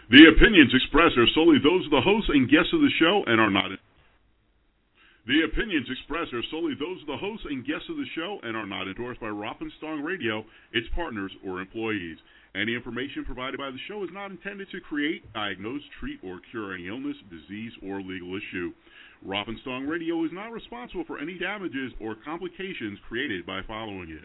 The opinions expressed are solely those of the hosts and guests of the show and are not. The opinions expressed are solely those of the hosts and guests of the show and are not endorsed by Rothenstong Radio, its partners, or employees. Any information provided by the show is not intended to create, diagnose, treat, or cure any illness, disease, or legal issue. Rothenstong Radio is not responsible for any damages or complications created by following it.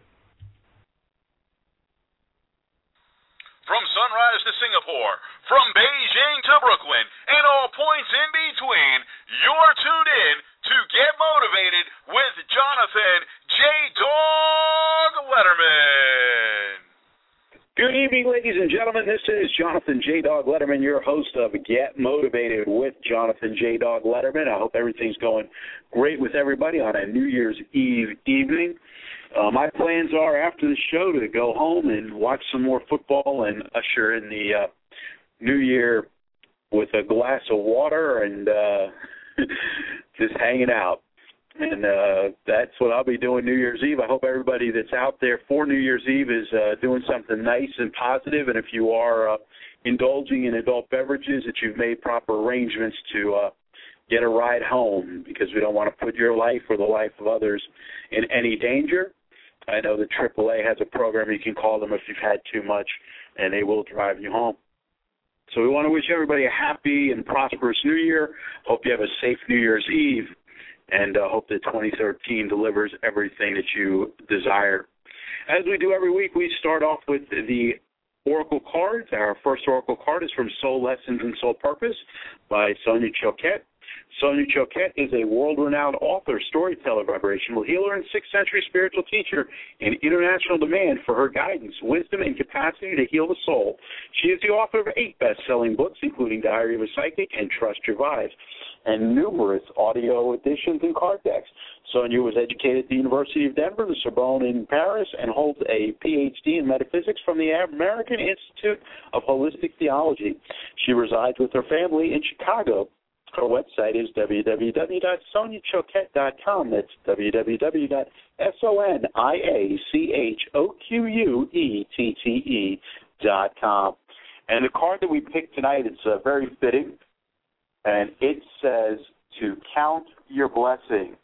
From sunrise to Singapore, from Beijing to Brooklyn, and all points in between, you're tuned in to Get Motivated with Jonathan J. Dog Letterman. Good evening, ladies and gentlemen. This is Jonathan J. Dog Letterman, your host of Get Motivated with Jonathan J. Dog Letterman. I hope everything's going great with everybody on a New Year's Eve evening. My plans are after the show to go home and watch some more football and usher in the New Year with a glass of water and just hanging out. And that's what I'll be doing New Year's Eve. I hope everybody that's out there for New Year's Eve is doing something nice and positive. And if you are indulging in adult beverages, that you've made proper arrangements to get a ride home, because we don't want to put your life or the life of others in any danger. I know the AAA has a program you can call them if you've had too much, and they will drive you home. So we want to wish everybody a happy and prosperous New Year. Hope you have a safe New Year's Eve, and hope that 2013 delivers everything that you desire. As we do every week, we start off with the Oracle cards. Our first Oracle card is from Soul Lessons and Soul Purpose by Sonia Choquette. Sonia Choquette is a world-renowned author, storyteller, vibrational healer, and 6th century spiritual teacher in international demand for her guidance, wisdom, and capacity to heal the soul. She is the author of 8 best-selling books, including Diary of a Psychic and Trust Your Vibes, and numerous audio editions and card decks. Sonia was educated at the University of Denver, the Sorbonne in Paris, and holds a Ph.D. in metaphysics from the American Institute of Holistic Theology. She resides with her family in Chicago. Her website is www.soniachoquette.com. That's www.soniachoquette.com. And the card that we picked tonight is very fitting, and it says to count your blessings.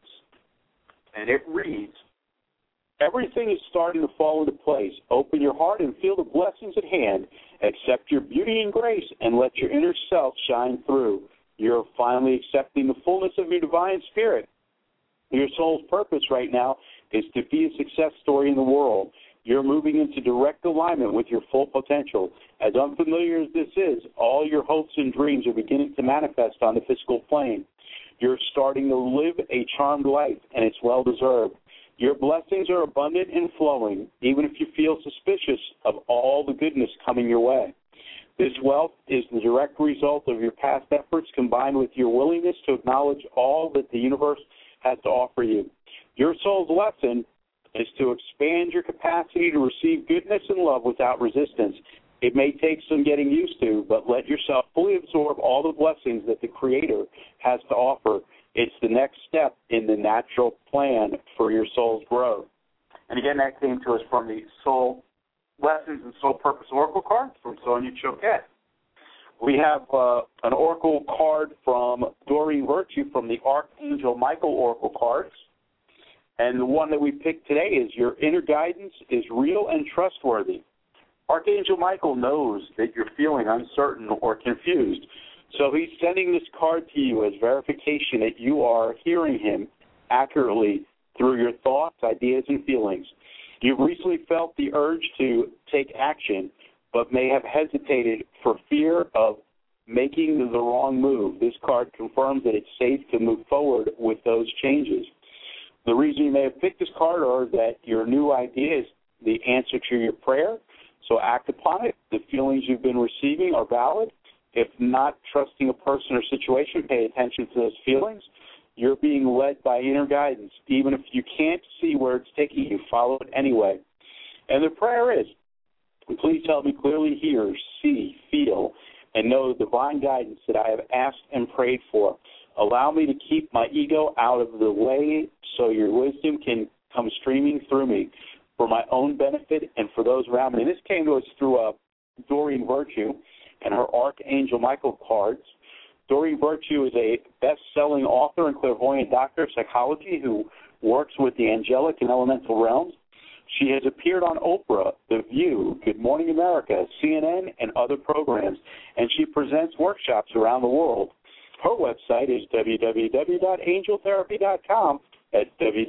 And it reads, everything is starting to fall into place. Open your heart and feel the blessings at hand. Accept your beauty and grace and let your inner self shine through. You're finally accepting the fullness of your divine spirit. Your soul's purpose right now is to be a success story in the world. You're moving into direct alignment with your full potential. As unfamiliar as this is, all your hopes and dreams are beginning to manifest on the physical plane. You're starting to live a charmed life, and it's well-deserved. Your blessings are abundant and flowing, even if you feel suspicious of all the goodness coming your way. This wealth is the direct result of your past efforts combined with your willingness to acknowledge all that the universe has to offer you. Your soul's lesson is to expand your capacity to receive goodness and love without resistance. It may take some getting used to, but let yourself fully absorb all the blessings that the Creator has to offer. It's the next step in the natural plan for your soul's growth. And again, that came to us from the Soul Lessons and Soul Purpose Oracle cards from Sonia Choquette. We have an Oracle card from Doreen Virtue from the Archangel Michael Oracle cards. And the one that we picked today is your inner guidance is real and trustworthy. Archangel Michael knows that you're feeling uncertain or confused. So he's sending this card to you as verification that you are hearing him accurately through your thoughts, ideas, and feelings. You've recently felt the urge to take action, but may have hesitated for fear of making the wrong move. This card confirms that it's safe to move forward with those changes. The reason you may have picked this card are that your new idea is the answer to your prayer, so act upon it. The feelings you've been receiving are valid. If not trusting a person or situation, pay attention to those feelings. You're being led by inner guidance. Even if you can't see where it's taking you, follow it anyway. And the prayer is, please help me clearly hear, see, feel, and know the divine guidance that I have asked and prayed for. Allow me to keep my ego out of the way so your wisdom can come streaming through me for my own benefit and for those around me. And this came to us through Doreen Virtue. and her Archangel Michael cards. Doreen Virtue is a best-selling author and clairvoyant doctor of psychology who works with the angelic and elemental realms. She has appeared on Oprah, The View, Good Morning America, CNN, and other programs, and she presents workshops around the world. Her website is www.angeltherapy.com. That's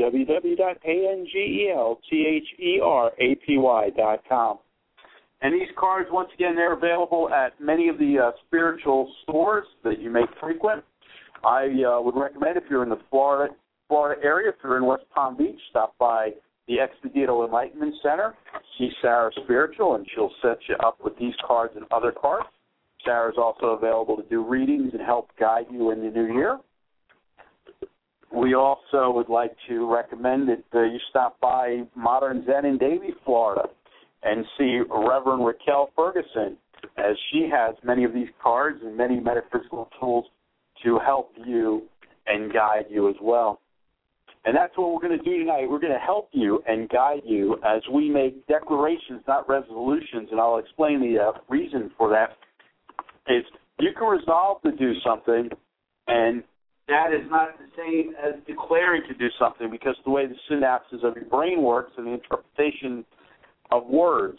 www.angeltherapy.com. And these cards, once again, they're available at many of the spiritual stores that you may frequent. I would recommend, if you're in the Florida area, if you're in West Palm Beach, stop by the Expedito Enlightenment Center, see Sarah Spiritual, and she'll set you up with these cards and other cards. Sarah's also available to do readings and help guide you in the new year. We also would like to recommend that you stop by Modern Zen in Davie, Florida, and see Reverend Raquel Ferguson, as she has many of these cards and many metaphysical tools to help you and guide you as well. And that's what we're going to do tonight. We're going to help you and guide you as we make declarations, not resolutions, and I'll explain the reason for that. Is you can resolve to do something, and that is not the same as declaring to do something, because the way the synapses of your brain works and the interpretation of words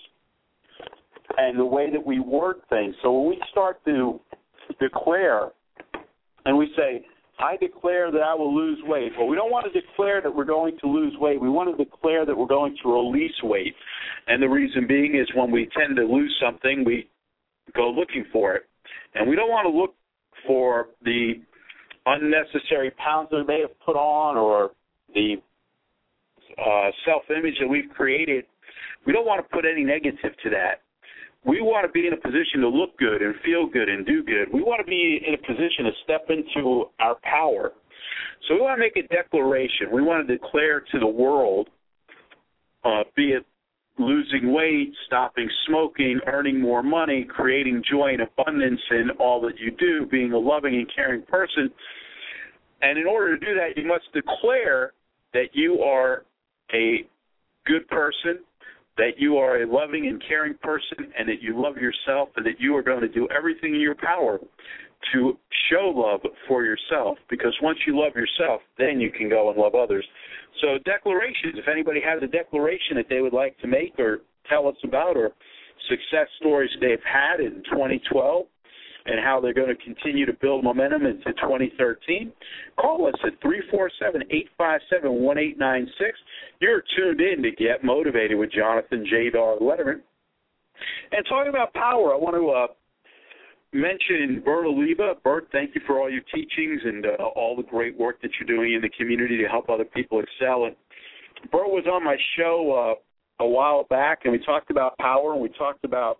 and the way that we word things. So when we start to declare and we say, I declare that I will lose weight. Well, we don't want to declare that we're going to lose weight. We want to declare that we're going to release weight. And the reason being is when we tend to lose something, we go looking for it. And we don't want to look for the unnecessary pounds that we may have put on or the self-image that we've created. We don't want to put any negative to that. We want to be in a position to look good and feel good and do good. We want to be in a position to step into our power. So we want to make a declaration. We want to declare to the world, be it losing weight, stopping smoking, earning more money, creating joy and abundance in all that you do, being a loving and caring person. And in order to do that, you must declare that you are a good person, that you are a loving and caring person, and that you love yourself, and that you are going to do everything in your power to show love for yourself. Because once you love yourself, then you can go and love others. So declarations, if anybody has a declaration that they would like to make or tell us about, or success stories they've had in 2012 and how they're going to continue to build momentum into 2013, call us at 347-857-1896. You're tuned in to Get Motivated with Jonathan J. Dog Letterman. And talking about power, I want to mention Bert Oliva. Bert, thank you for all your teachings and all the great work that you're doing in the community to help other people excel. And Bert was on my show a while back, and we talked about power, and we talked about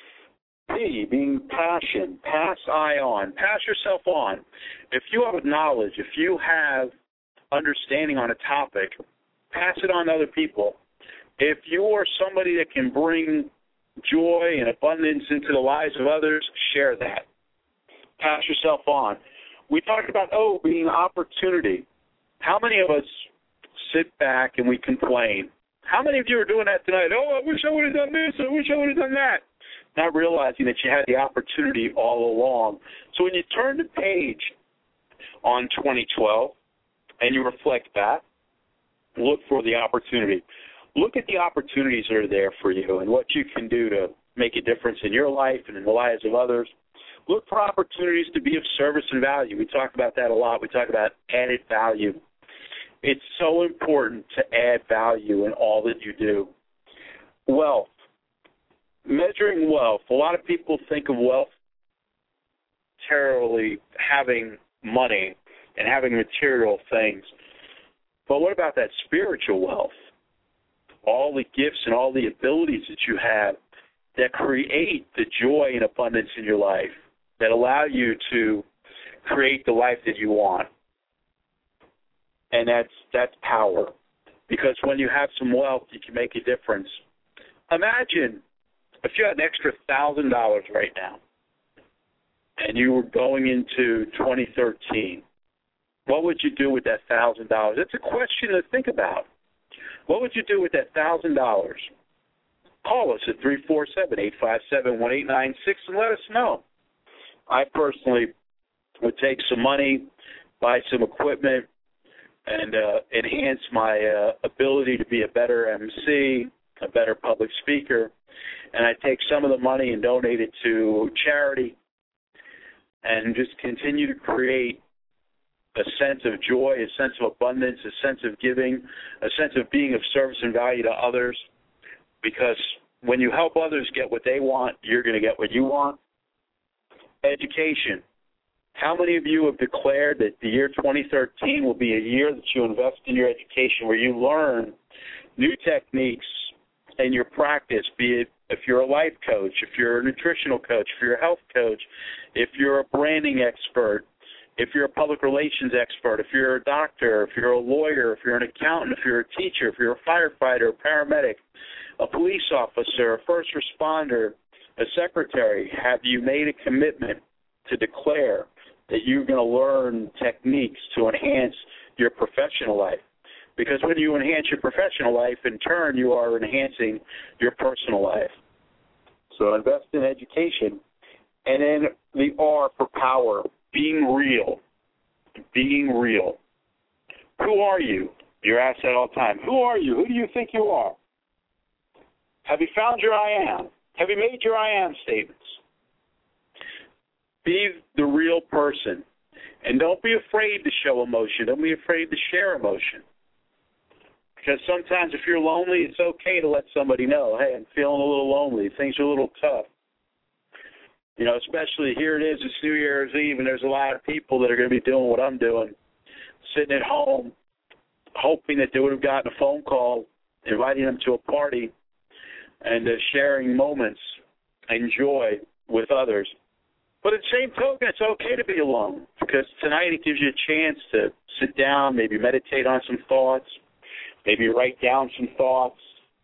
P, being passion, pass I on, pass yourself on. If you have knowledge, if you have understanding on a topic, pass it on to other people. If you're somebody that can bring joy and abundance into the lives of others, share that. Pass yourself on. We talked about, being opportunity. How many of us sit back and we complain? How many of you are doing that tonight? I wish I would have done this. I wish I would have done that. Not realizing that you had the opportunity all along. So when you turn the page on 2012 and you reflect back, look for the opportunity. Look at the opportunities that are there for you and what you can do to make a difference in your life and in the lives of others. Look for opportunities to be of service and value. We talk about that a lot. We talk about added value. It's so important to add value in all that you do. Wealth. Measuring wealth. A lot of people think of wealth terribly having money and having material things. But what about that spiritual wealth? All the gifts and all the abilities that you have that create the joy and abundance in your life, that allow you to create the life that you want. And that's power. Because when you have some wealth, you can make a difference. Imagine if you had an extra $1,000 right now and you were going into 2013, what would you do with that $1,000? That's a question to think about. What would you do with that $1,000? call us at 347-857-1896 and let us know. I personally would take some money, buy some equipment, and enhance my ability to be a better MC, a better public speaker, and I take some of the money and donate it to charity and just continue to create a sense of joy, a sense of abundance, a sense of giving, a sense of being of service and value to others, because when you help others get what they want, you're going to get what you want. Education. How many of you have declared that the year 2013 will be a year that you invest in your education, where you learn new techniques in your practice, be it if you're a life coach, if you're a nutritional coach, if you're a health coach, if you're a branding expert, if you're a public relations expert, if you're a doctor, if you're a lawyer, if you're an accountant, if you're a teacher, if you're a firefighter, a paramedic, a police officer, a first responder, a secretary, have you made a commitment to declare that you're going to learn techniques to enhance your professional life? Because when you enhance your professional life, in turn, you are enhancing your personal life. So invest in education. And then the R for power, being real. Being real. Who are you? You're asked that all the time. Who are you? Who do you think you are? Have you found your I am? Have you made your I am statements? Be the real person. And don't be afraid to show emotion. Don't be afraid to share emotion. Because sometimes if you're lonely, it's okay to let somebody know, hey, I'm feeling a little lonely. Things are a little tough. You know, especially here it is, it's New Year's Eve, and there's a lot of people that are going to be doing what I'm doing, sitting at home, hoping that they would have gotten a phone call, inviting them to a party, and sharing moments and joy with others. But at the same token, it's okay to be alone, because tonight it gives you a chance to sit down, maybe meditate on some thoughts, maybe write down some thoughts,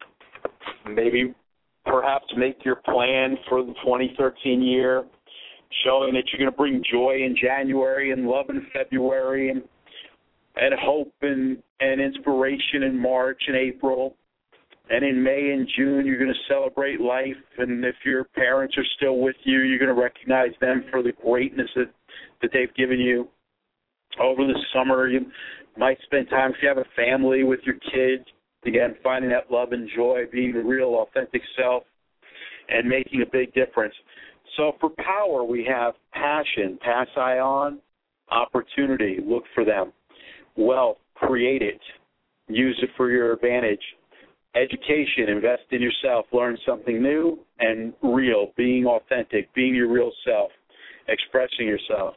maybe perhaps make your plan for the 2013 year, showing that you're going to bring joy in January and love in February and hope and inspiration in March and April. And in May and June, you're going to celebrate life. And if your parents are still with you, you're going to recognize them for the greatness that they've given you. Over the summer, you might spend time, if you have a family, with your kids. Again, finding that love and joy, being the real, authentic self, and making a big difference. So for power, we have passion, pass I on, opportunity, look for them. Wealth, create it, use it for your advantage. Education, invest in yourself, learn something new, and real, being authentic, being your real self, expressing yourself.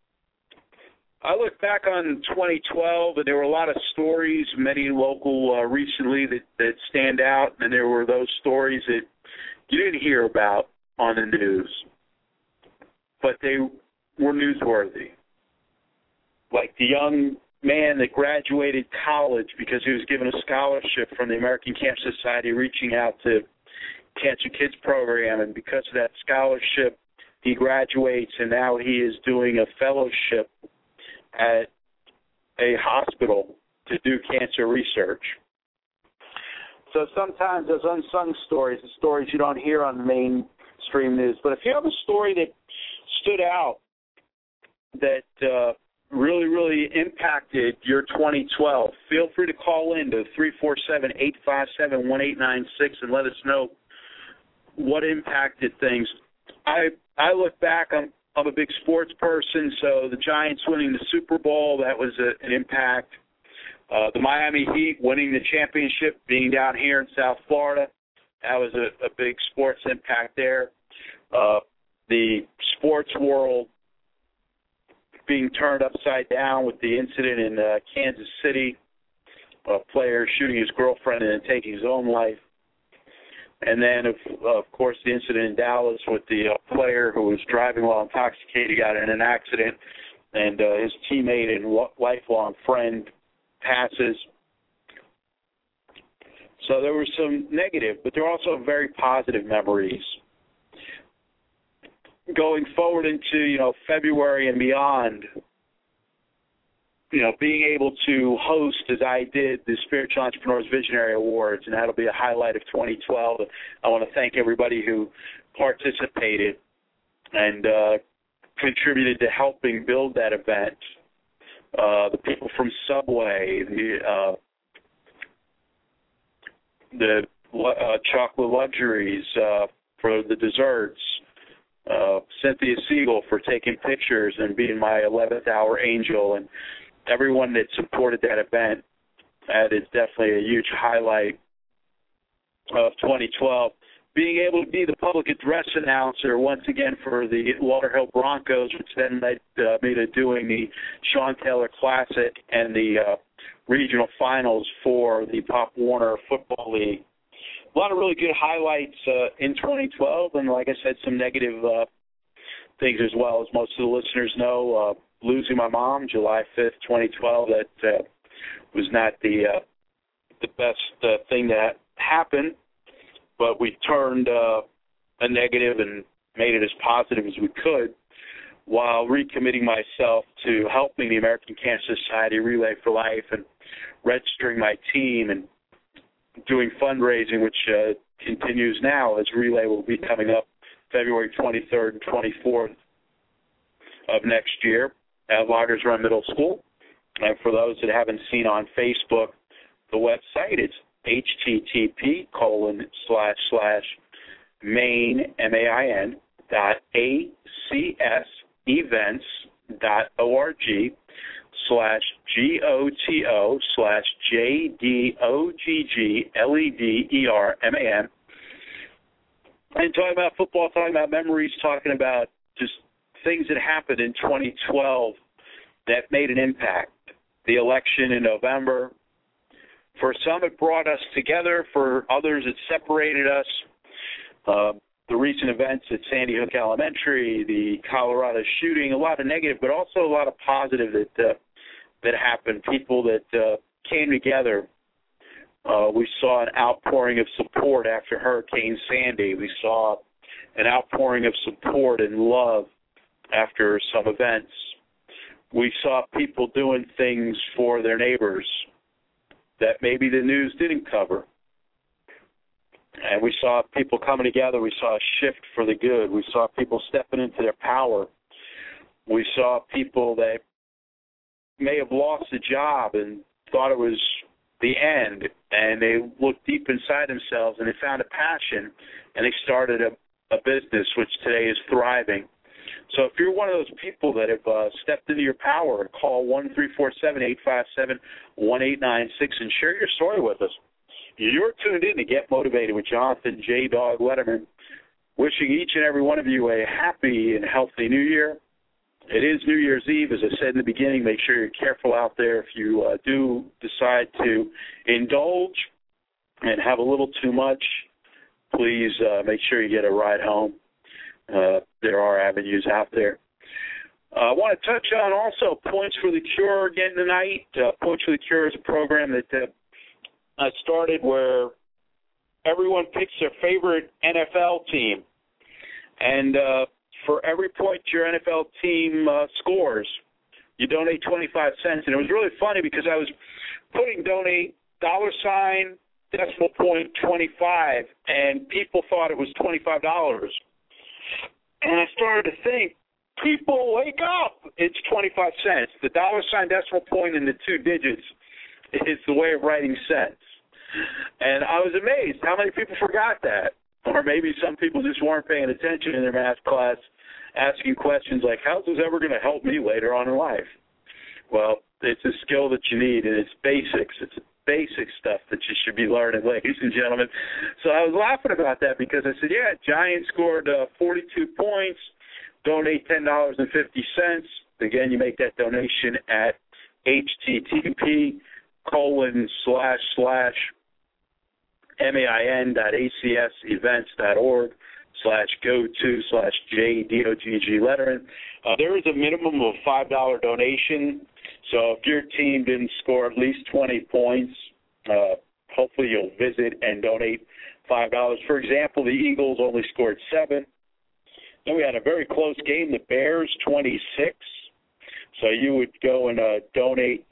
I look back on 2012, and there were a lot of stories, many local recently that stand out, and there were those stories that you didn't hear about on the news, but they were newsworthy. Like the young man that graduated college because he was given a scholarship from the American Cancer Society, reaching out to Cancer Kids program, and because of that scholarship, he graduates, and now he is doing a fellowship at a hospital to do cancer research. So sometimes those unsung stories, the stories you don't hear on the mainstream news, but if you have a story that stood out that really, really impacted your 2012, feel free to call in to 347-857-1896 and let us know what impacted things. I look back, I'm a big sports person, so the Giants winning the Super Bowl, that was an impact. The Miami Heat winning the championship, being down here in South Florida, that was a big sports impact there. The sports world being turned upside down with the incident in Kansas City, a player shooting his girlfriend and then taking his own life. And then, of course, the incident in Dallas with the player who was driving while intoxicated, got in an accident, and his teammate and lifelong friend passes. So there were some negative, but there were also very positive memories. Going forward into, February and beyond, being able to host, as I did, the Spiritual Entrepreneurs Visionary Awards, and that'll be a highlight of 2012. I want to thank everybody who participated and contributed to helping build that event. The people from Subway, the Chocolate Luxuries for the desserts, Cynthia Siegel for taking pictures and being my 11th hour angel, and everyone that supported that event. That is definitely a huge highlight of 2012. Being able to be the public address announcer once again for the Lauderhill Broncos, which then led me to doing the Sean Taylor Classic and the regional finals for the Pop Warner Football League. A lot of really good highlights in 2012, and like I said, some negative things as well. As most of the listeners know, losing my mom July 5th, 2012, that was not the best thing that happened, but we turned a negative and made it as positive as we could while recommitting myself to helping the American Cancer Society Relay for Life and registering my team and doing fundraising, which continues now, as Relay will be coming up February 23rd and 24th of next year at Loggers Run Middle School. And for those that haven't seen on Facebook, the website is http://main, maccevents.org/GOTO/JDOGGLEDERMAN. And talking about football, talking about memories, talking about just things that happened in 2012 that made an impact. The election in November. For some, it brought us together. For others, it separated us. The recent events at Sandy Hook Elementary, the Colorado shooting, a lot of negative, but also a lot of positive that happened. People that came together. We saw an outpouring of support after Hurricane Sandy. We saw an outpouring of support and love after some events. We saw people doing things for their neighbors that maybe the news didn't cover. And we saw people coming together. We saw a shift for the good. We saw people stepping into their power. We saw people that may have lost a job and thought it was the end, and they looked deep inside themselves and they found a passion, and they started a business which today is thriving. So if you're one of those people that have stepped into your power, call 1-347-857-1896 and share your story with us. You're tuned in to Get Motivated with Jonathan J. Dog Letterman. Wishing each and every one of you a happy and healthy New Year. It is New Year's Eve, as I said in the beginning. Make sure you're careful out there. If you do decide to indulge and have a little too much, please make sure you get a ride home. There are avenues out there. I want to touch on also Points for the Cure again tonight. Points for the Cure is a program that I started where everyone picks their favorite NFL team. And for every point your NFL team scores, you donate 25 cents. And it was really funny because I was putting donate $, decimal point 25, and people thought it was $25. And I started to think, people, wake up. It's 25 cents. The $, decimal point, and the 2 digits is the way of writing cents. And I was amazed how many people forgot that. Or maybe some people just weren't paying attention in their math class, asking questions like, how's this ever going to help me later on in life? Well, it's a skill that you need, and it's basics. It's basic stuff that you should be learning, ladies and gentlemen. So I was laughing about that because I said, yeah, Giants scored 42 points, donate $10.50. Again, you make that donation at http://main.acsevents.org/go-to/JDOGG-Letterman. There is a minimum of $5 donation. So if your team didn't score at least 20 points, hopefully you'll visit and donate $5. For example, the Eagles only scored 7. Then we had a very close game, the Bears 26. So you would go and donate donate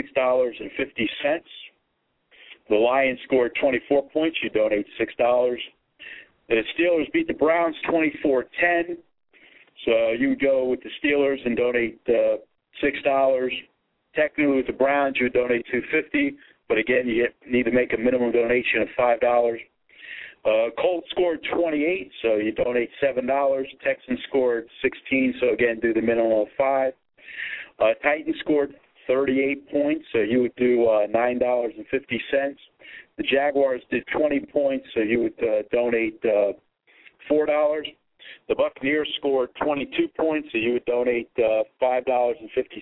$6.50. The Lions scored 24 points, you donate $6. The Steelers beat the Browns 24-10, so you go with the Steelers and donate $6. Technically with the Browns, you would donate $2.50, but again, you need to make a minimum donation of $5. Colts scored 28, so you donate $7. Texans scored 16, so again, do the minimum of $5. Titans scored 38 points, so you would do $9.50. The Jaguars did 20 points, so you would donate $4. The Buccaneers scored 22 points, so you would donate $5.50.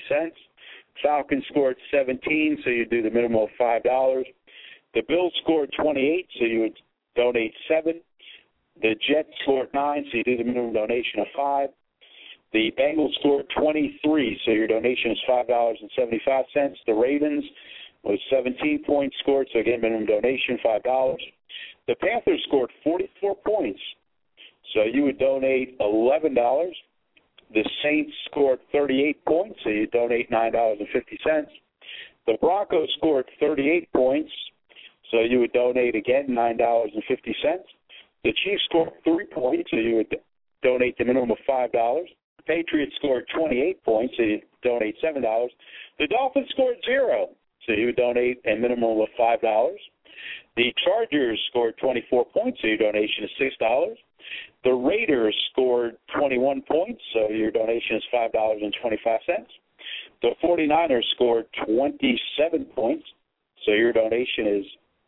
Falcons scored 17, so you do the minimum of $5. The Bills scored 28, so you would donate $7. The Jets scored 9, so you do the minimum donation of $5. The Bengals scored 23, so your donation is $5.75. The Ravens was 17 points scored, so again, minimum donation $5. The Panthers scored 44 points, so you would donate $11. The Saints scored 38 points, so you donate $9.50. The Broncos scored 38 points, so you would donate, again, $9.50. The Chiefs scored 3 points, so you would donate the minimum of $5. The Patriots scored 28 points, so you donate $7. The Dolphins scored 0, so you would donate a minimum of $5. The Chargers scored 24 points, so your donation is $6. The Raiders scored 21 points, so your donation is $5.25. The 49ers scored 27 points, so your donation is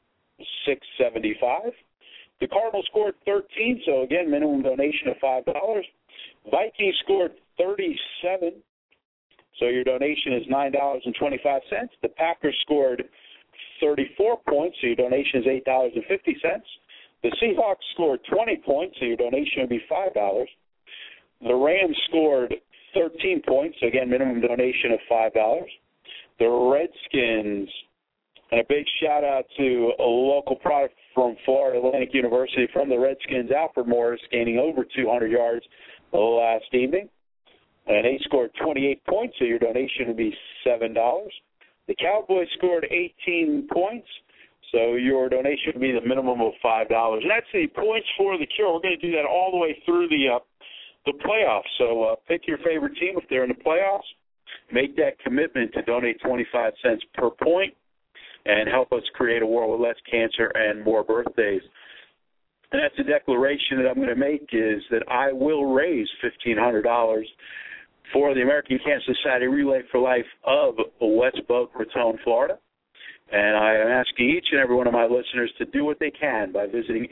$6.75. The Cardinals scored 13, so again, minimum donation of $5. Vikings scored 37, so your donation is $9.25. The Packers scored 34 points, so your donation is $8.50. The Seahawks scored 20 points, so your donation would be $5. The Rams scored 13 points, so again, minimum donation of $5. The Redskins, and a big shout-out to a local product from Florida Atlantic University from the Redskins, Alfred Morris, gaining over 200 yards last evening. And they scored 28 points, so your donation would be $7. The Cowboys scored 18 points, so your donation would be the minimum of $5. And that's the points for the cure. We're going to do that all the way through the playoffs. So pick your favorite team if they're in the playoffs. Make that commitment to donate 25 cents per point and help us create a world with less cancer and more birthdays. And that's a declaration that I'm going to make, is that I will raise $1,500 for the American Cancer Society Relay for Life of West Boca Raton, Florida. And I am asking each and every one of my listeners to do what they can by visiting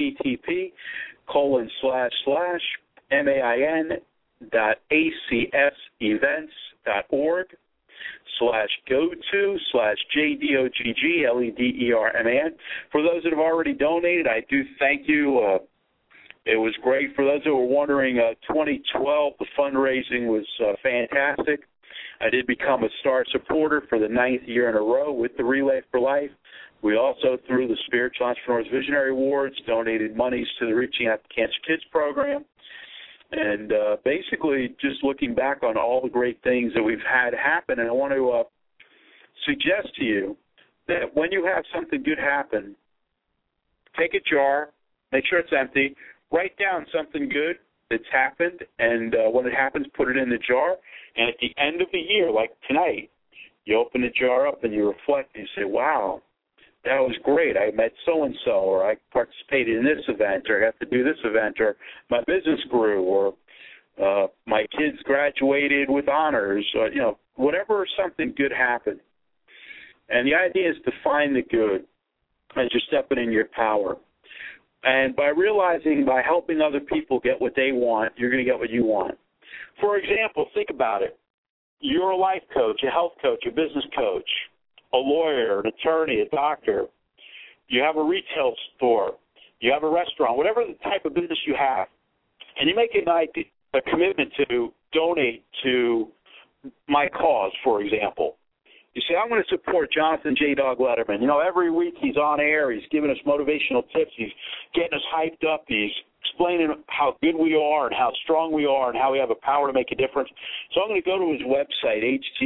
http://main.accsevents.org/go-to/JDOGGLEDERMAN. For those that have already donated, I do thank you. It was great. For those that were wondering, 2012, the fundraising was fantastic. I did become a star supporter for the 9th year in a row with the Relay for Life. We also, through the Spiritual Entrepreneurs Visionary Awards, donated monies to the Reaching Out to Cancer Kids program. And basically just looking back on all the great things that we've had happen, and I want to suggest to you that when you have something good happen, take a jar, make sure it's empty, write down something good that's happened, and when it happens, put it in the jar. And at the end of the year, like tonight, you open the jar up and you reflect and you say, wow, that was great. I met so-and-so, or I participated in this event, or I got to do this event, or my business grew, or my kids graduated with honors, or, whatever something good happened. And the idea is to find the good as you're stepping in your power. And by realizing, by helping other people get what they want, you're going to get what you want. For example, think about it. You're a life coach, a health coach, a business coach, a lawyer, an attorney, a doctor. You have a retail store. You have a restaurant, whatever the type of business you have. And you make a commitment to donate to my cause, for example. You say, I'm going to support Jonathan J. Dog Letterman. Every week he's on air. He's giving us motivational tips. He's getting us hyped up. He's explaining how good we are and how strong we are and how we have a power to make a difference. So I'm going to go to his website,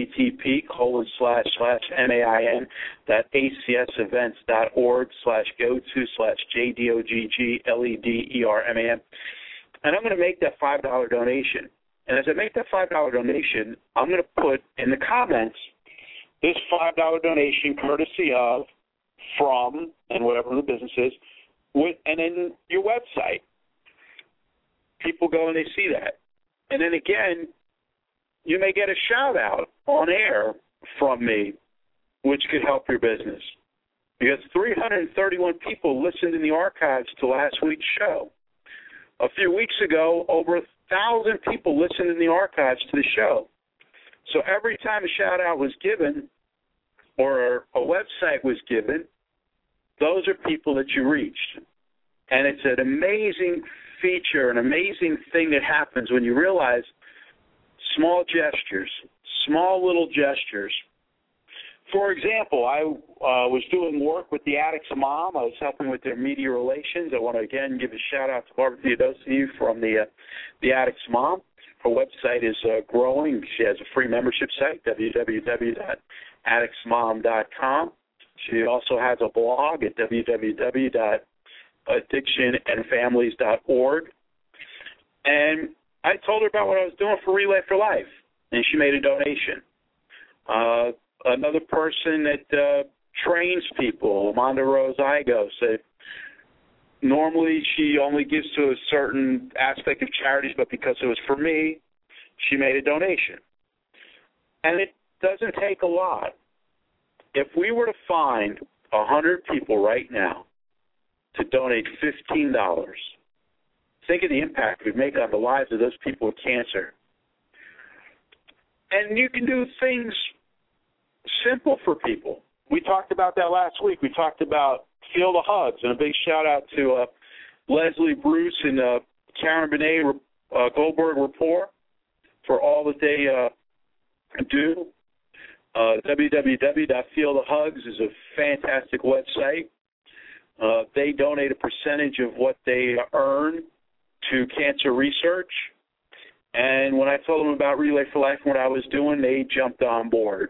http://main.accsevents.org/go/JDOGGLEDERMAN. And I'm going to make that $5 donation. And as I make that $5 donation, I'm going to put in the comments this $5 donation courtesy of, from, and whatever the business is, and then your website. People go and they see that. And then again, you may get a shout-out on air from me, which could help your business. Because 331 people listened in the archives to last week's show. A few weeks ago, over 1,000 people listened in the archives to the show. So every time a shout-out was given or a website was given, those are people that you reached. And it's an amazing feature, an amazing thing that happens when you realize small gestures, small little gestures. For example, I was doing work with the Addicts Mom. I was helping with their media relations. I want to, again, give a shout-out to Barbara Theodosi from the Addicts Mom. Her website is growing. She has a free membership site, www.addictsmom.com. She also has a blog at www.addictionandfamilies.org. And I told her about what I was doing for Relay for Life, and she made a donation. Another person that trains people, Amanda Rose Igo, said normally she only gives to a certain aspect of charities, but because it was for me, she made a donation. And it doesn't take a lot. If we were to find 100 people right now to donate $15, think of the impact we'd make on the lives of those people with cancer. And you can do things simple for people. We talked about that last week. We talked about Feel the Hugs, and a big shout-out to Leslie Bruce and Karen Benet Goldberg Rapport for all that they do. www.feelthehugs is a fantastic website. They donate a percentage of what they earn to cancer research. And when I told them about Relay for Life and what I was doing, they jumped on board.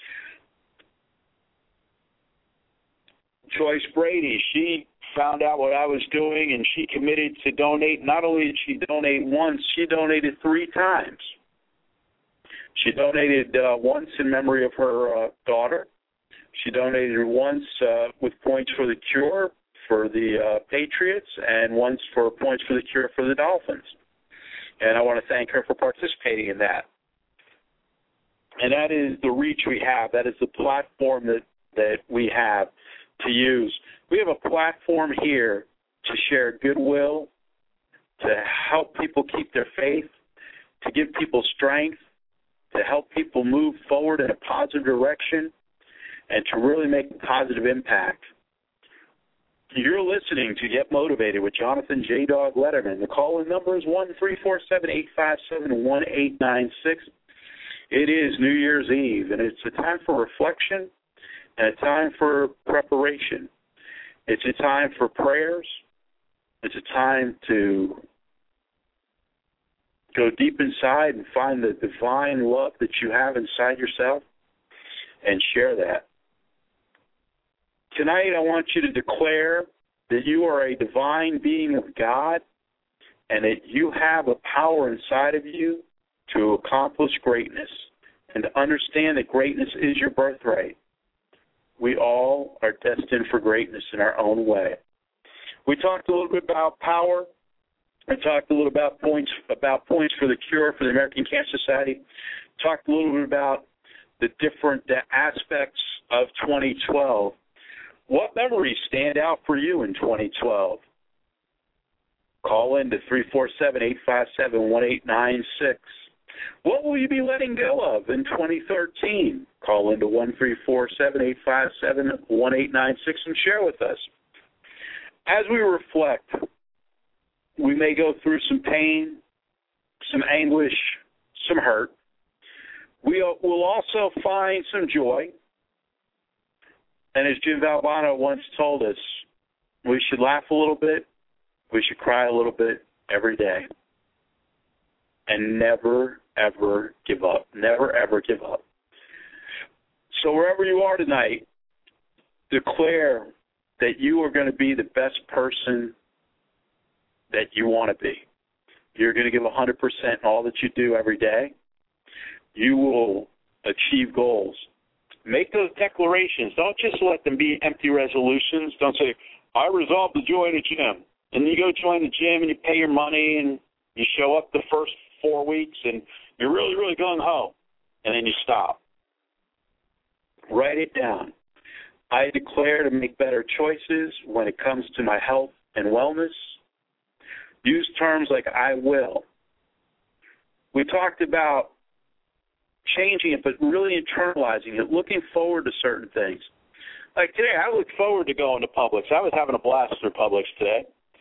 Joyce Brady, she found out what I was doing, and she committed to donate. Not only did she donate once, she donated 3 times. She donated once in memory of her daughter. She donated once with points for the cure for the Patriots and once for points for the cure for the Dolphins. And I want to thank her for participating in that. And that is the reach we have. That is the platform that we have to use. We have a platform here to share goodwill, to help people keep their faith, to give people strength, to help people move forward in a positive direction, and to really make a positive impact. You're listening to Get Motivated with Jonathan J. Dog Letterman. The call-in number is 1-347-857-1896. It is New Year's Eve, and it's a time for reflection and a time for preparation. It's a time for prayers. It's a time to go deep inside and find the divine love that you have inside yourself and share that. Tonight I want you to declare that you are a divine being of God and that you have a power inside of you to accomplish greatness and to understand that greatness is your birthright. We all are destined for greatness in our own way. We talked a little bit about power. I talked a little about points for the cure for the American Cancer Society. Talked a little bit about the different aspects of 2012. What memories stand out for you in 2012? Call in to 347-857-1896. What will you be letting go of in 2013? Call in to 1-347-857-1896 and share with us. As we reflect, we may go through some pain, some anguish, some hurt. We'll also find some joy. And as Jim Valvano once told us, we should laugh a little bit, we should cry a little bit, every day. And never, ever give up. Never, ever give up. So wherever you are tonight, declare that you are going to be the best person that you want to be. You're going to give 100% in all that you do every day. You will achieve goals. Make those declarations. Don't just let them be empty resolutions. Don't say, I resolved to join a gym. And then you go join the gym and you pay your money and you show up the first 4 weeks and you're really, really gung-ho. And then you stop. Write it down. I declare to make better choices when it comes to my health and wellness. Use terms like I will. We talked about changing it, but really internalizing it, looking forward to certain things. Like today, I look forward to going to Publix. I was having a blast through Publix today.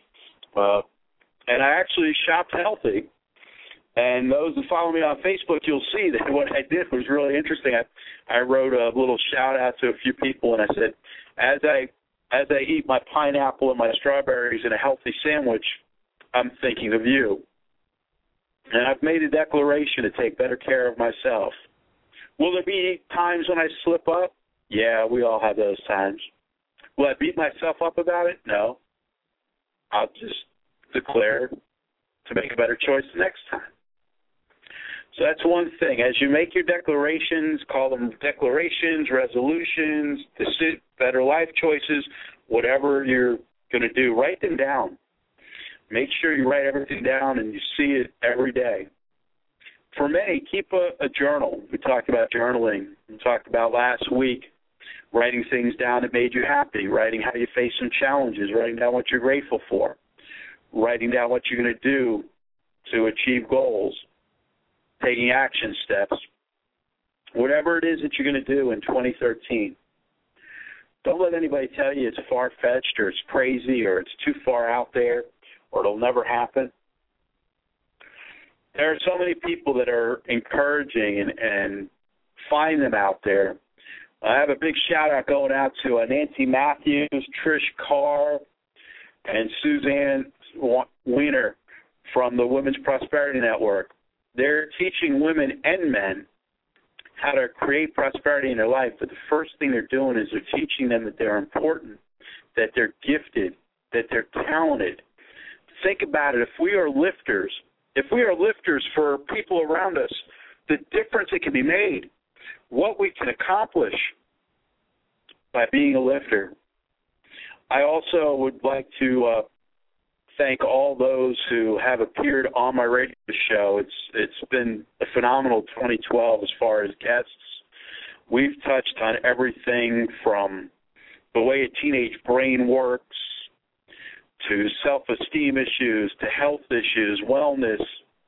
And I actually shopped healthy. And those who follow me on Facebook, you'll see that what I did was really interesting. I wrote a little shout-out to a few people, and I said, as I eat my pineapple and my strawberries in a healthy sandwich, I'm thinking of you. And I've made a declaration to take better care of myself. Will there be times when I slip up? Yeah, we all have those times. Will I beat myself up about it? No. I'll just declare to make a better choice the next time. So that's one thing. As you make your declarations, call them declarations, resolutions, better life choices, whatever you're going to do, write them down. Make sure you write everything down and you see it every day. For many, keep a journal. We talked about journaling. We talked about last week writing things down that made you happy, writing how you face some challenges, writing down what you're grateful for, writing down what you're going to do to achieve goals, taking action steps, whatever it is that you're going to do in 2013. Don't let anybody tell you it's far-fetched or it's crazy or it's too far out there or it'll never happen. There are so many people that are encouraging and find them out there. I have a big shout-out going out to Nancy Matthews, Trish Carr, and Suzanne Weiner from the Women's Prosperity Network. They're teaching women and men how to create prosperity in their life, but the first thing they're doing is they're teaching them that they're important, that they're gifted, that they're talented. Think about it. If we are lifters for people around us, the difference that can be made, what we can accomplish by being a lifter. I also would like to thank all those who have appeared on my radio show. It's been a phenomenal 2012 as far as guests. We've touched on everything from the way a teenage brain works to self-esteem issues to health issues, wellness.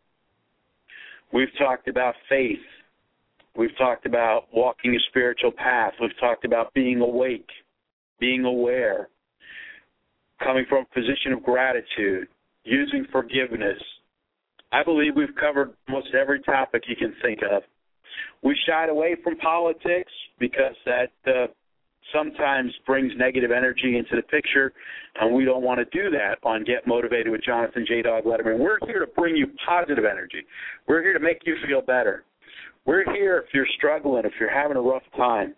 We've talked about faith. We've talked about walking a spiritual path. We've talked about being awake, being aware, coming from a position of gratitude, using forgiveness. I believe we've covered almost every topic you can think of. We shied away from politics because that sometimes brings negative energy into the picture, and we don't want to do that on Get Motivated with Jonathan J. Dog Letterman. We're here to bring you positive energy. We're here to make you feel better. We're here if you're struggling, if you're having a rough time,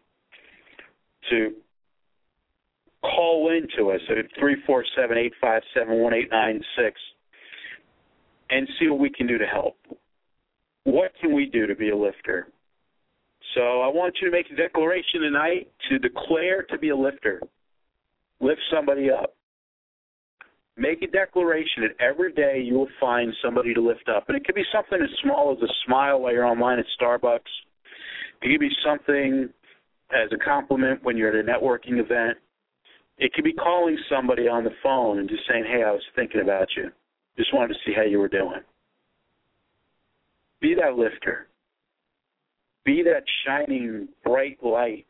to call in to us at 347-857-1896 and see what we can do to help. What can we do to be a lifter? So I want you to make a declaration tonight to declare to be a lifter. Lift somebody up. Make a declaration that every day you will find somebody to lift up. And it could be something as small as a smile while you're online at Starbucks. It could be something as a compliment when you're at a networking event. It could be calling somebody on the phone and just saying, hey, I was thinking about you. Just wanted to see how you were doing. Be that lifter. Be that shining, bright light.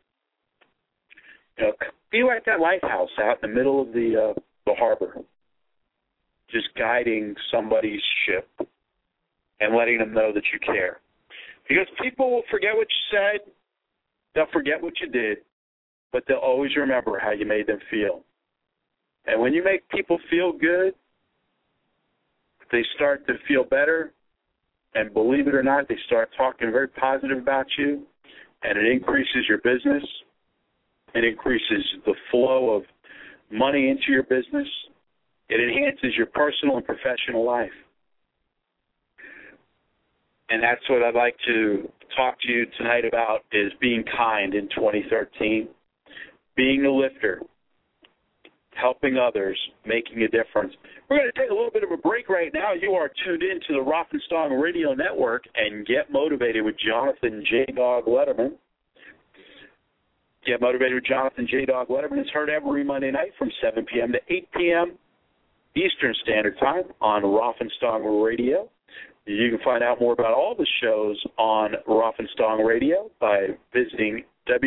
Be like that lighthouse out in the middle of the harbor, just guiding somebody's ship and letting them know that you care. Because people will forget what you said, they'll forget what you did, but they'll always remember how you made them feel. And when you make people feel good, they start to feel better, and believe it or not, they start talking very positive about you, and it increases your business. It increases the flow of money into your business. It enhances your personal and professional life. And that's what I'd like to talk to you tonight about, is being kind in 2013, being a lifter, helping others, making a difference. We're going to take a little bit of a break right now. You are tuned in to the Rothenstong Radio Network and Get Motivated with Jonathan J. Dog Letterman. Get Motivated with Jonathan J. Dog Letterman is heard every Monday night from 7 p.m. to 8 p.m. Eastern Standard Time on Rothenstong Radio. You can find out more about all the shows on Rothenstong Radio by visiting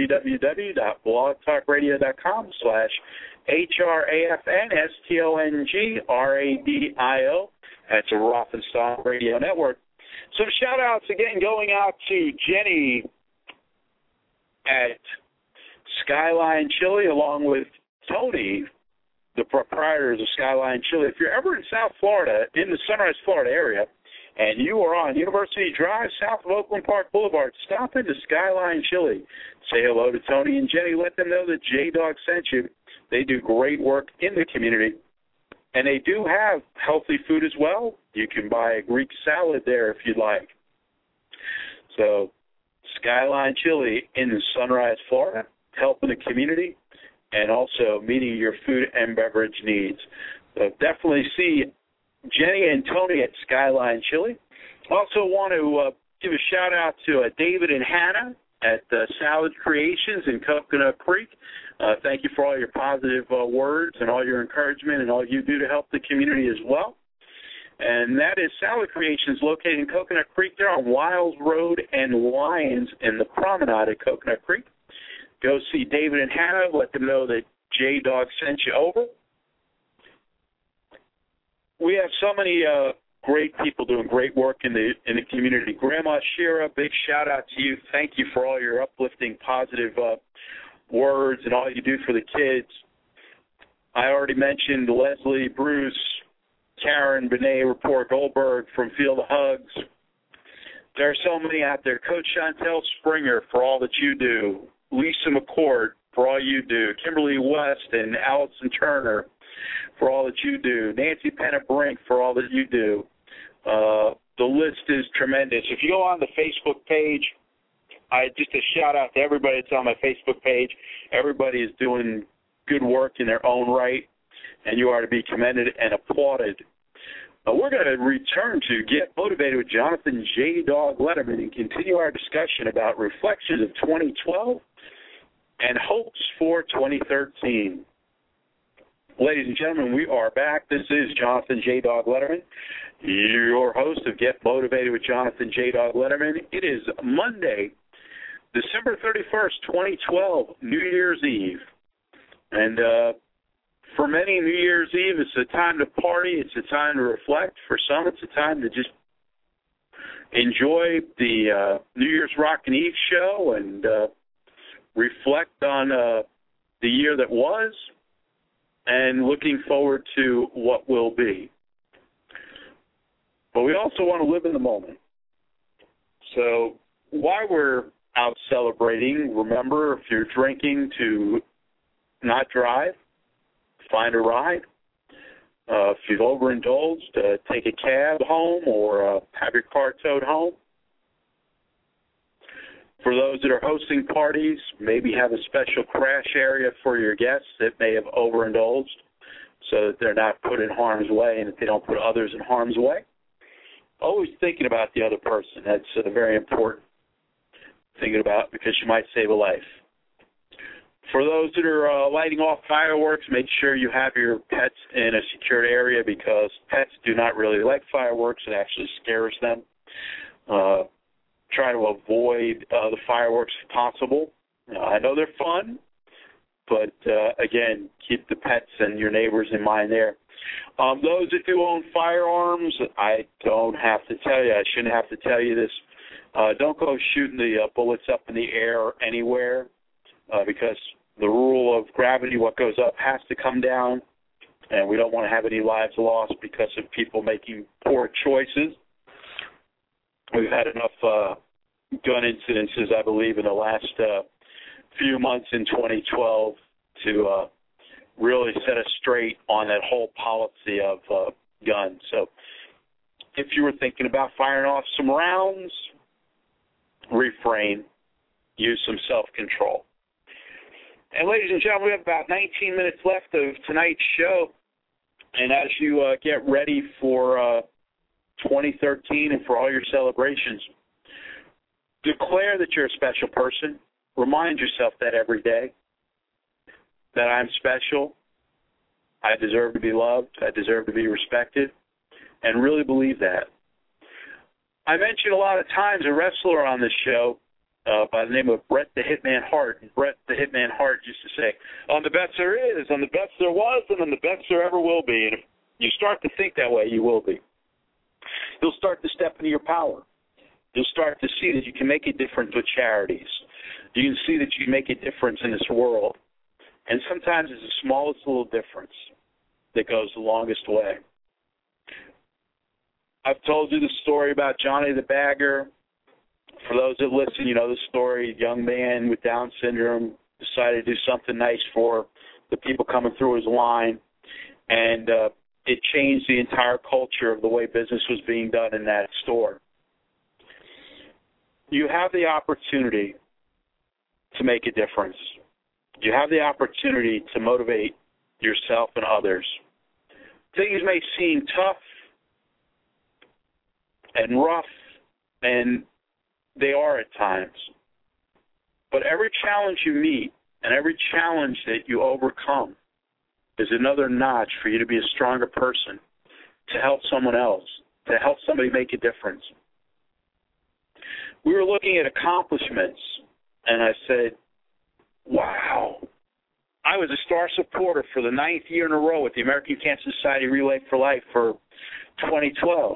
www.blogtalkradio.com/HRAFNSTONGRADIO. That's a Rothenstong Radio Network. Some shout-outs again going out to Jenny at Skyline Chili, along with Tony, the proprietors of Skyline Chili. If you're ever in South Florida, in the Sunrise, Florida area, and you are on University Drive, south of Oakland Park Boulevard, stop into Skyline Chili. Say hello to Tony and Jenny. Let them know that J-Dog sent you. They do great work in the community, and they do have healthy food as well. You can buy a Greek salad there if you'd like. So Skyline Chili in Sunrise, Florida, helping the community and also meeting your food and beverage needs. So definitely see Jenny and Tony at Skyline Chili. Also want to give a shout-out to David and Hannah at Salad Creations in Coconut Creek. Thank you for all your positive words and all your encouragement and all you do to help the community as well. And that is Salad Creations, located in Coconut Creek. They're on Wiles Road and Lyons in the promenade at Coconut Creek. Go see David and Hannah. Let them know that J-Dog sent you over. We have so many great people doing great work in the community. Grandma Shira, big shout-out to you. Thank you for all your uplifting, positive words and all you do for the kids. I already mentioned Leslie, Bruce, Karen, Benet, Rapport, Goldberg from Field of Hugs. There are so many out there. Coach Chantel Springer for all that you do. Lisa McCord for all you do. Kimberly West and Allison Turner for all that you do. Nancy Penna-Brink for all that you do. The list is tremendous. If you go on the Facebook page, just a shout-out to everybody that's on my Facebook page. Everybody is doing good work in their own right, and you are to be commended and applauded. We're going to return to Get Motivated with Jonathan J. Dog Letterman and continue our discussion about reflections of 2012 and hopes for 2013. Ladies and gentlemen, we are back. This is Jonathan J. Dog Letterman, your host of Get Motivated with Jonathan J. Dog Letterman. It is Monday, December 31st, 2012, New Year's Eve. And for many, New Year's Eve is a time to party. It's a time to reflect. For some, it's a time to just enjoy the New Year's Rockin' Eve show and reflect on the year that was and looking forward to what will be. But we also want to live in the moment. So while we're out celebrating, remember, if you're drinking, to not drive, find a ride. If you've overindulged, take a cab home or have your car towed home. For those that are hosting parties, maybe have a special crash area for your guests that may have overindulged so that they're not put in harm's way and that they don't put others in harm's way. Always thinking about the other person. That's very important. Thinking about, because you might save a life. For those that are lighting off fireworks, make sure you have your pets in a secured area because pets do not really like fireworks. It actually scares them. Try to avoid the fireworks if possible. I know they're fun, but, again, keep the pets and your neighbors in mind there. Those that do own firearms, I don't have to tell you. I shouldn't have to tell you this. Don't go shooting the bullets up in the air anywhere because the rule of gravity, what goes up has to come down. and we don't want to have any lives lost because of people making poor choices. We've had enough gun incidences, I believe, in the last few months in 2012 to really set us straight on that whole policy of guns. So if you were thinking about firing off some rounds, refrain, use some self-control. And ladies and gentlemen, we have about 19 minutes left of tonight's show. And as you get ready for 2013 and for all your celebrations, declare that you're a special person. Remind yourself that every day, that I'm special, I deserve to be loved, I deserve to be respected, and really believe that. I mentioned a lot of times a wrestler on this show by the name of Bret the Hitman Hart. And Bret the Hitman Hart used to say, "I'm the best there is, I'm the best there was, and I'm the best there ever will be." And if you start to think that way, you will be. You'll start to step into your power. You'll start to see that you can make a difference with charities. You can see that you can make a difference in this world. And sometimes it's the smallest little difference that goes the longest way. I've told you the story about Johnny the Bagger. For those that listen, you know the story. A young man with Down syndrome decided to do something nice for the people coming through his line. And it changed the entire culture of the way business was being done in that store. You have the opportunity to make a difference. You have the opportunity to motivate yourself and others. Things may seem tough and rough, and they are at times. But every challenge you meet and every challenge that you overcome is another notch for you to be a stronger person, to help someone else, to help somebody make a difference. We were looking at accomplishments, and I said, wow, I was a star supporter for the 9th year in a row with the American Cancer Society Relay for Life for 2012.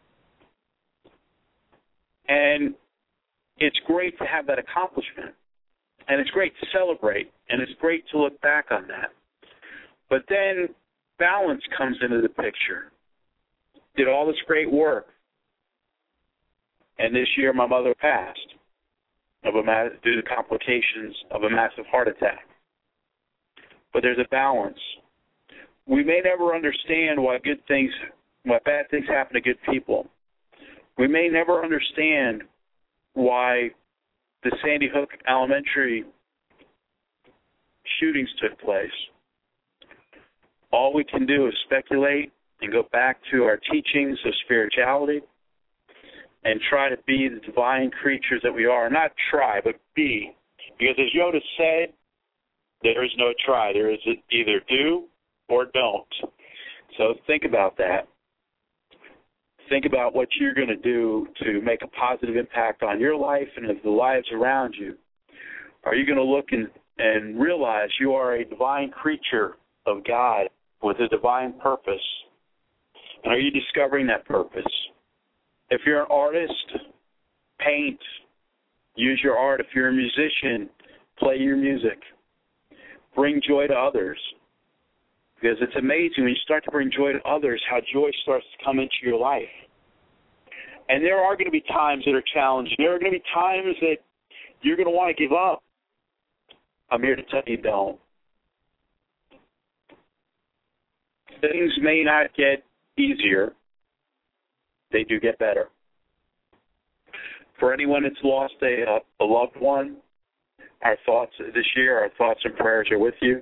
And it's great to have that accomplishment, and it's great to celebrate, and it's great to look back on that. But then balance comes into the picture. Did all this great work, and this year my mother passed due to complications of a massive heart attack. But there's a balance. We may never understand why bad things happen to good people. We may never understand why the Sandy Hook Elementary shootings took place. All we can do is speculate and go back to our teachings of spirituality and try to be the divine creatures that we are. Not try, but be. Because as Yoda said, there is no try. There is either do or don't. So think about that. Think about what you're going to do to make a positive impact on your life and of the lives around you. Are you going to look and realize you are a divine creature of God with a divine purpose? And are you discovering that purpose? If you're an artist, paint, use your art. If you're a musician, play your music. Bring joy to others. Because it's amazing when you start to bring joy to others how joy starts to come into your life. And there are going to be times that are challenging. There are going to be times that you're going to want to give up. I'm here to tell you don't. Things may not get easier. They do get better. For anyone that's lost a loved one, our thoughts this year, our thoughts and prayers are with you.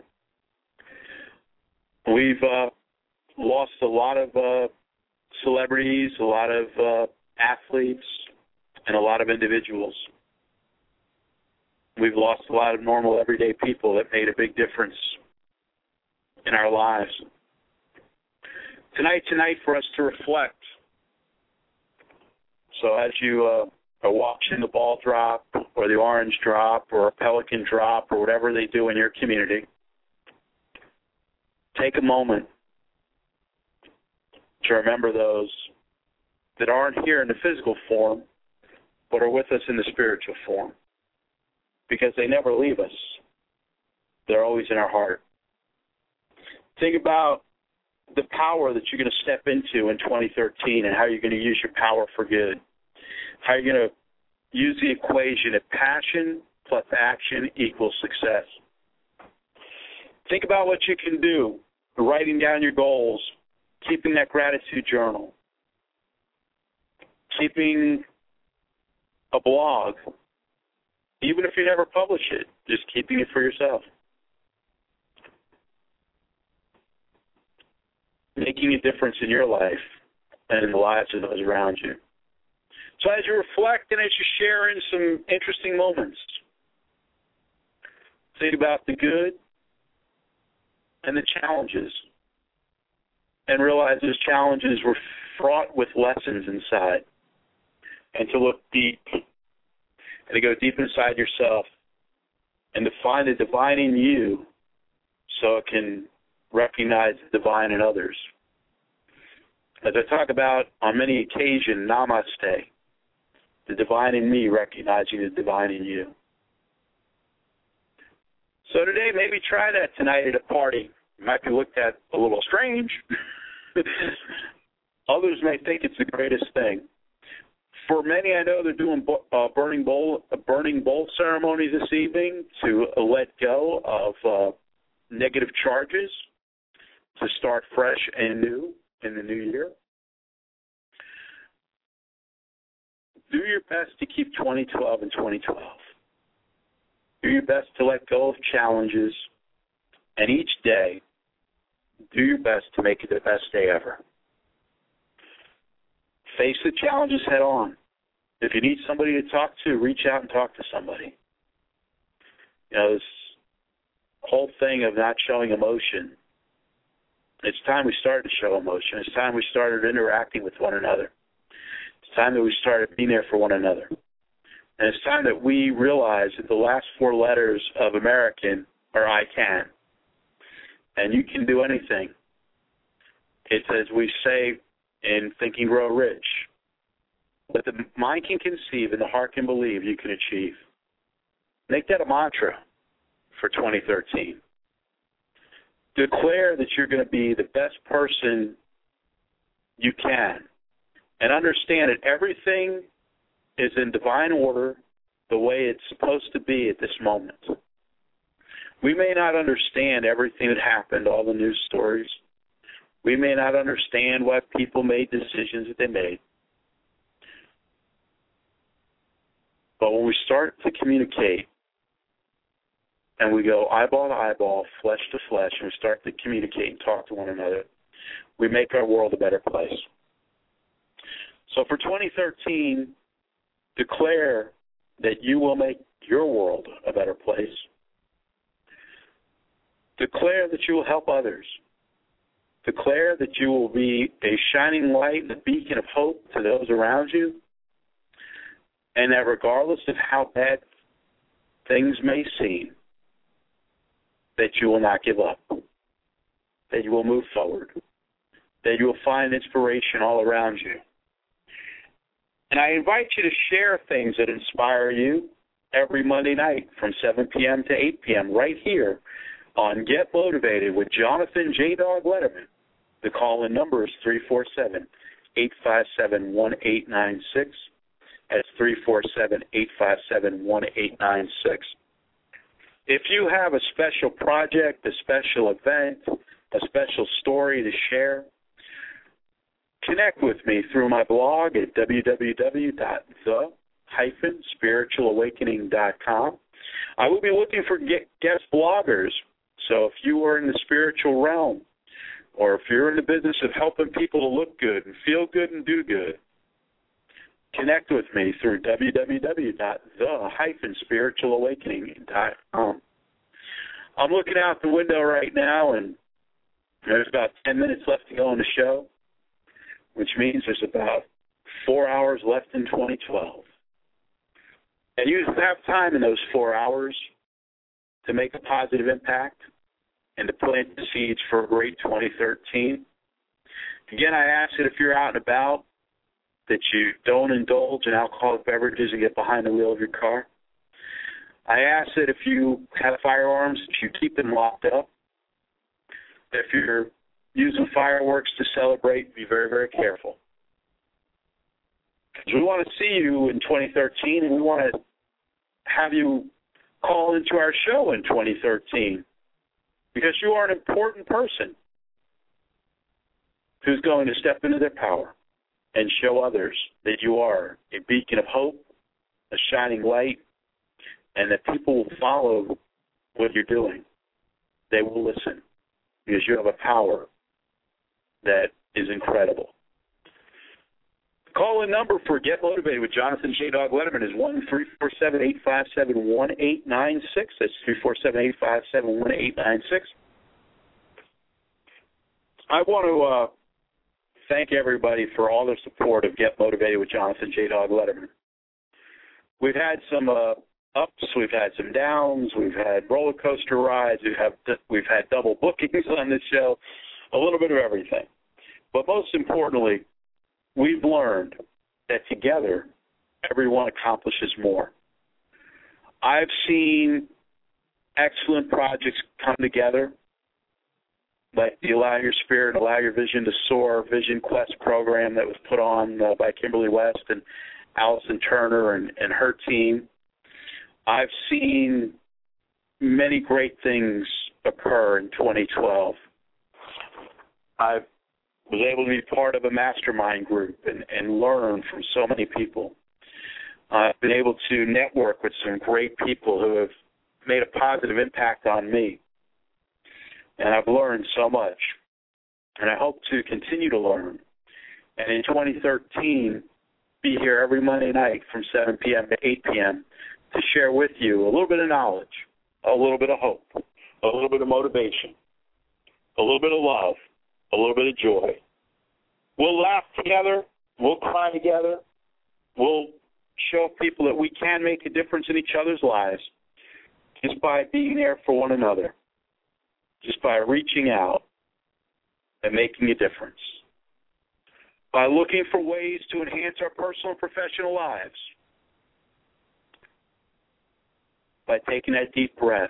We've lost a lot of celebrities, a lot of athletes, and a lot of individuals. We've lost a lot of normal, everyday people that made a big difference in our lives. Tonight's a night for us to reflect. So as you are watching the ball drop or the orange drop or a pelican drop or whatever they do in your community, take a moment to remember those that aren't here in the physical form but are with us in the spiritual form, because they never leave us. They're always in our heart. Think about the power that you're going to step into in 2013 and how you're going to use your power for good. How you're going to use the equation of passion plus action equals success. Think about what you can do, writing down your goals, keeping that gratitude journal, keeping a blog, even if you never publish it, just keeping it for yourself. Making a difference in your life and in the lives of those around you. So as you reflect and as you share in some interesting moments, think about the good and the challenges, and realize those challenges were fraught with lessons inside, and to look deep and to go deep inside yourself and to find the divine in you so it can recognize the divine in others. As I talk about on many occasions, namaste, the divine in me recognizing the divine in you. So today, maybe try that tonight at a party. You might be looked at a little strange. Others may think it's the greatest thing. For many, I know they're doing burning bowl ceremony this evening to let go of negative charges, to start fresh and new in the new year. Do your best to keep 2012 in 2012. Do your best to let go of challenges, and each day, do your best to make it the best day ever. Face the challenges head on. If you need somebody to talk to, reach out and talk to somebody. You know, this whole thing of not showing emotion, it's time we started to show emotion. It's time we started interacting with one another. It's time that we started being there for one another. And it's time that we realize that the last four letters of American are I can. And you can do anything. It's as we say in Think and Grow Rich, what the mind can conceive and the heart can believe, you can achieve. Make that a mantra for 2013. Declare that you're going to be the best person you can. And understand that everything is in divine order the way it's supposed to be at this moment. We may not understand everything that happened, all the news stories. We may not understand why people made decisions that they made. But when we start to communicate and we go eyeball to eyeball, flesh to flesh, and we start to communicate and talk to one another, we make our world a better place. So for 2013, declare that you will make your world a better place. Declare that you will help others. Declare that you will be a shining light and a beacon of hope to those around you. And that regardless of how bad things may seem, that you will not give up. That you will move forward. That you will find inspiration all around you. And I invite you to share things that inspire you every Monday night from 7 p.m. to 8 p.m. right here on Get Motivated with Jonathan J. Dog Letterman. The call-in number is 347-857-1896. That's 347-857-1896. If you have a special project, a special event, a special story to share, connect with me through my blog at www.the-spiritualawakening.com. I will be looking for guest bloggers. So if you are in the spiritual realm, or if you're in the business of helping people to look good and feel good and do good, connect with me through www.the-spiritualawakening.com. I'm looking out the window right now, and there's about 10 minutes left to go on the show, which means there's about 4 hours left in 2012. And you have time in those 4 hours to make a positive impact and to plant the seeds for a great 2013. Again, I ask that if you're out and about, that you don't indulge in alcoholic beverages and get behind the wheel of your car. I ask that if you have firearms, that you keep them locked up. If you're using fireworks to celebrate, be very, very careful. Because we want to see you in 2013, and we want to have you call into our show in 2013, because you are an important person who's going to step into their power and show others that you are a beacon of hope, a shining light, and that people will follow what you're doing. They will listen because you have a power that is incredible. The call-in number for Get Motivated with Jonathan J. Dog Letterman is 1-347-857-1896. That's 347-857-1896. I want to thank everybody for all their support of Get Motivated with Jonathan J. Dog Letterman. We've had some ups, we've had some downs, we've had roller coaster rides, we've had double bookings on this show, a little bit of everything. But most importantly, we've learned that together, everyone accomplishes more. I've seen excellent projects come together, like the Allow Your Spirit, Allow Your Vision to Soar Vision Quest program that was put on by Kimberly West and Allison Turner and her team. I've seen many great things occur in 2012. I was able to be part of a mastermind group and learn from so many people. I've been able to network with some great people who have made a positive impact on me. And I've learned so much. And I hope to continue to learn. And in 2013, be here every Monday night from 7 p.m. to 8 p.m. to share with you a little bit of knowledge, a little bit of hope, a little bit of motivation, a little bit of love, a little bit of joy. We'll laugh together. We'll cry together. We'll show people that we can make a difference in each other's lives just by being there for one another, just by reaching out and making a difference, by looking for ways to enhance our personal and professional lives, by taking that deep breath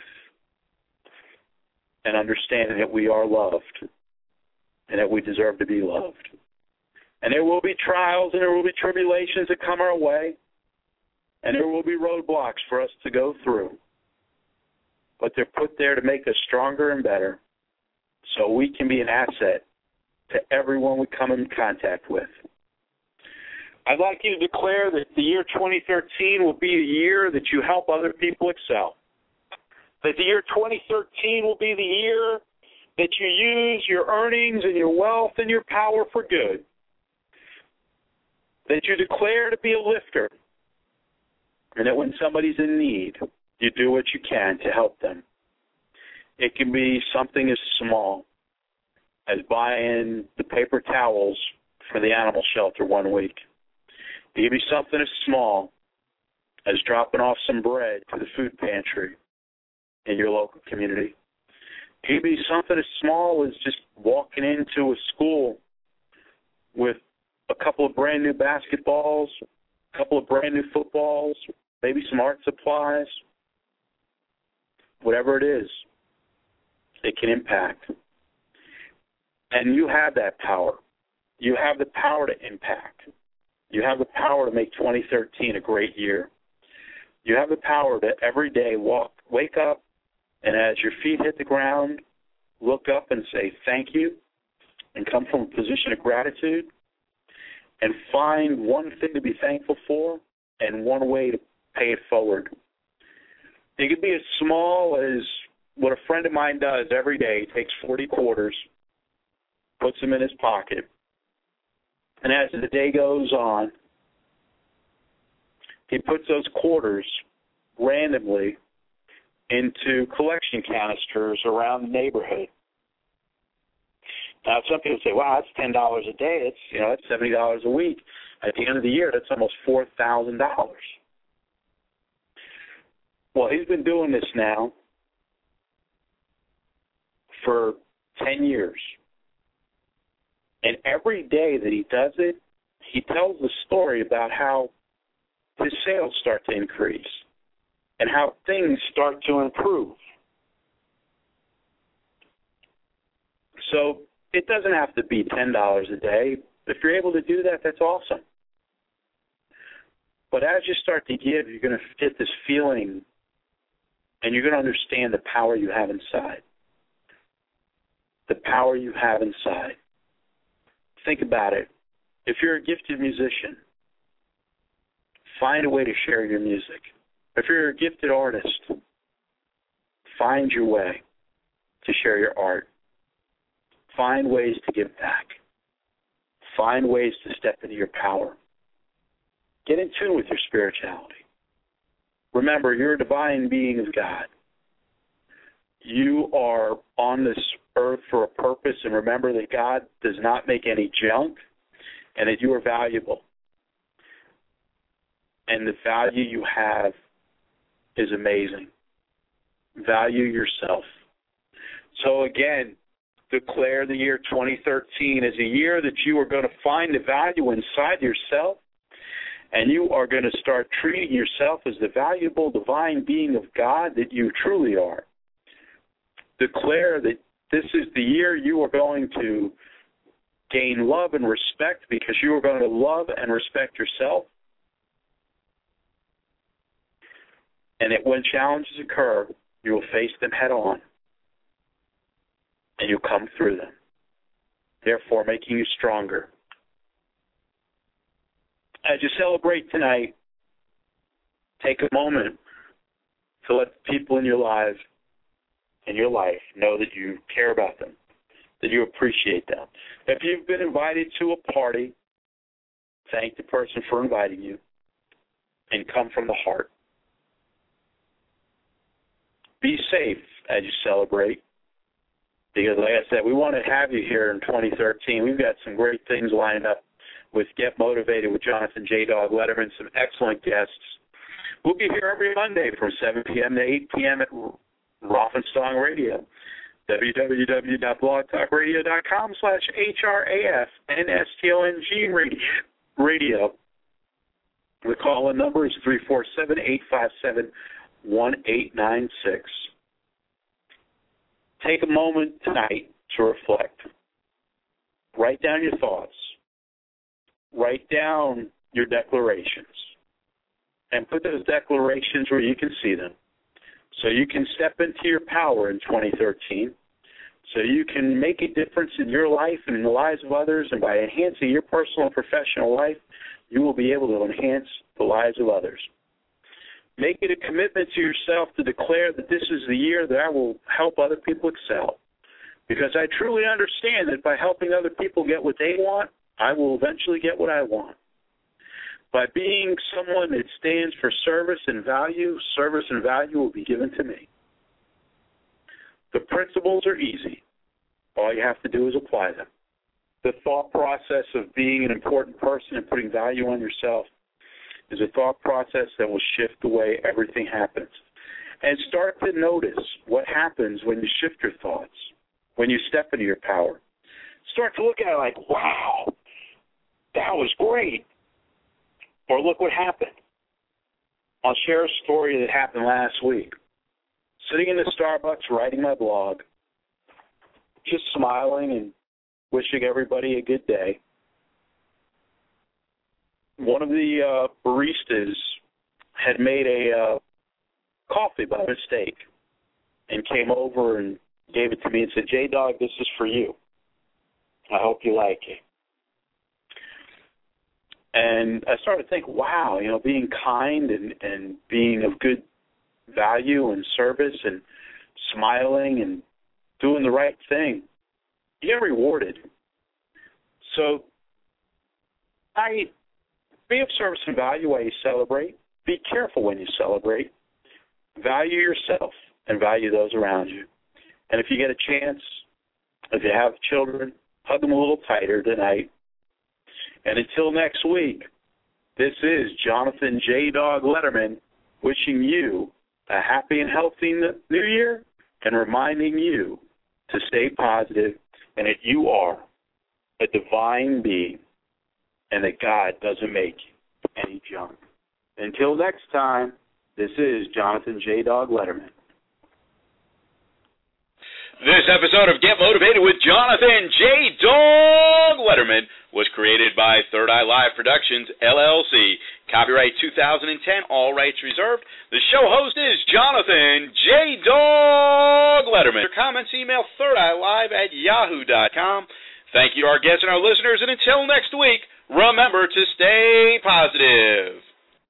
and understanding that we are loved and that we deserve to be loved. And there will be trials and there will be tribulations that come our way, and there will be roadblocks for us to go through. But they're put there to make us stronger and better so we can be an asset to everyone we come in contact with. I'd like you to declare that the year 2013 will be the year that you help other people excel. That the year 2013 will be the year that you use your earnings and your wealth and your power for good. That you declare to be a lifter. And that when somebody's in need, you do what you can to help them. It can be something as small as buying the paper towels for the animal shelter one week. It can be something as small as dropping off some bread to the food pantry in your local community. It can be something as small as just walking into a school with a couple of brand new basketballs, a couple of brand new footballs, maybe some art supplies. Whatever it is, it can impact. And you have that power. You have the power to impact. You have the power to make 2013 a great year. You have the power to every day wake up, and as your feet hit the ground, look up and say thank you, and come from a position of gratitude, and find one thing to be thankful for and one way to pay it forward. It could be as small as what a friend of mine does every day. He takes 40 quarters, puts them in his pocket, and as the day goes on, he puts those quarters randomly into collection canisters around the neighborhood. Now, some people say, wow, that's $10 a day. That's $70 a week. At the end of the year, that's almost $4,000. Well, he's been doing this now for 10 years. And every day that he does it, he tells the story about how his sales start to increase and how things start to improve. So It doesn't have to be $10 a day. If you're able to do that, that's awesome. But as you start to give, you're going to get this feeling, and you're going to understand the power you have inside. The power you have inside. Think about it. If you're a gifted musician, find a way to share your music. If you're a gifted artist, find your way to share your art. Find ways to give back. Find ways to step into your power. Get in tune with your spirituality. Remember, you're a divine being of God. You are on this earth for a purpose, and remember that God does not make any junk, and that you are valuable. And the value you have is amazing. Value yourself. So again, declare the year 2013 as a year that you are going to find the value inside yourself, and you are going to start treating yourself as the valuable divine being of God that you truly are. Declare that this is the year you are going to gain love and respect, because you are going to love and respect yourself. And that when challenges occur, you will face them head on, and you'll come through them, therefore making you stronger. As you celebrate tonight, take a moment to let the people in your life know that you care about them, that you appreciate them. If you've been invited to a party, thank the person for inviting you, and come from the heart. Be safe as you celebrate, because like I said, we want to have you here in 2013. We've got some great things lined up with Get Motivated with Jonathan J. Dog Letterman, some excellent guests. We'll be here every Monday from 7 p.m. to 8 p.m. at Rothenstong Radio, www.blogtalkradio.com/HRAFNSTONG radio. The call-in number is 347-857-1896. Take a moment tonight to reflect. Write down your thoughts. Write down your declarations. And put those declarations where you can see them, so you can step into your power in 2013, so you can make a difference in your life and in the lives of others, and by enhancing your personal and professional life, you will be able to enhance the lives of others. Make it a commitment to yourself to declare that this is the year that I will help other people excel, because I truly understand that by helping other people get what they want, I will eventually get what I want. By being someone that stands for service and value will be given to me. The principles are easy. All you have to do is apply them. The thought process of being an important person and putting value on yourself is a thought process that will shift the way everything happens. And start to notice what happens when you shift your thoughts, when you step into your power. Start to look at it like, wow, that was great. Or look what happened. I'll share a story that happened last week. Sitting in the Starbucks writing my blog, just smiling and wishing everybody a good day. One of the baristas had made a coffee by mistake and came over and gave it to me and said, J-Dog, this is for you. I hope you like it. And I started to think, wow, being kind and being of good value and service and smiling and doing the right thing, you get rewarded. So be of service and value while you celebrate. Be careful when you celebrate. Value yourself and value those around you. And if you get a chance, if you have children, hug them a little tighter tonight. And until next week, this is Jonathan J. Dog Letterman wishing you a happy and healthy new year and reminding you to stay positive and that you are a divine being and that God doesn't make any junk. Until next time, this is Jonathan J. Dog Letterman. This episode of Get Motivated with Jonathan J. Dog Letterman was created by Third Eye Live Productions, LLC. Copyright 2010, all rights reserved. The show host is Jonathan J. Dog Letterman. For comments, email thirdeyelive@yahoo.com. Thank you to our guests and our listeners, and until next week, remember to stay positive.